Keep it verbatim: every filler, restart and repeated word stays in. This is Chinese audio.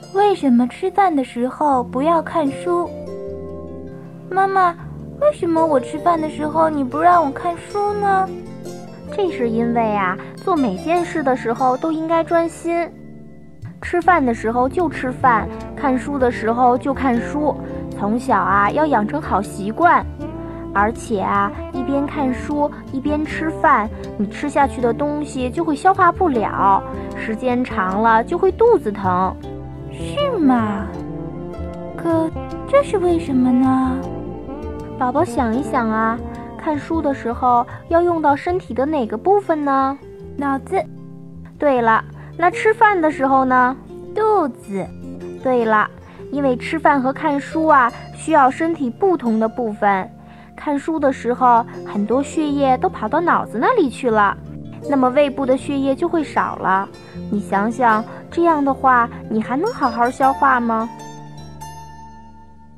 为什么吃饭的时候不要看书？妈妈，为什么我吃饭的时候你不让我看书呢？ 这是因为啊，做每件事的时候都应该专心。吃饭的时候就吃饭，看书的时候就看书。从小啊，要养成好习惯。而且啊，一边看书一边吃饭，你吃下去的东西就会消化不了，时间长了就会肚子疼。 是吗？可这是为什么呢？ 宝宝想一想啊，看书的时候要用到身体的哪个部分呢？ 脑子。 对了，那吃饭的时候呢？ 肚子。 对了，因为吃饭和看书啊，需要身体不同的部分。看书的时候，很多血液都跑到脑子那里去了，那么胃部的血液就会少了。你想想，这样的话，你还能好好消化吗？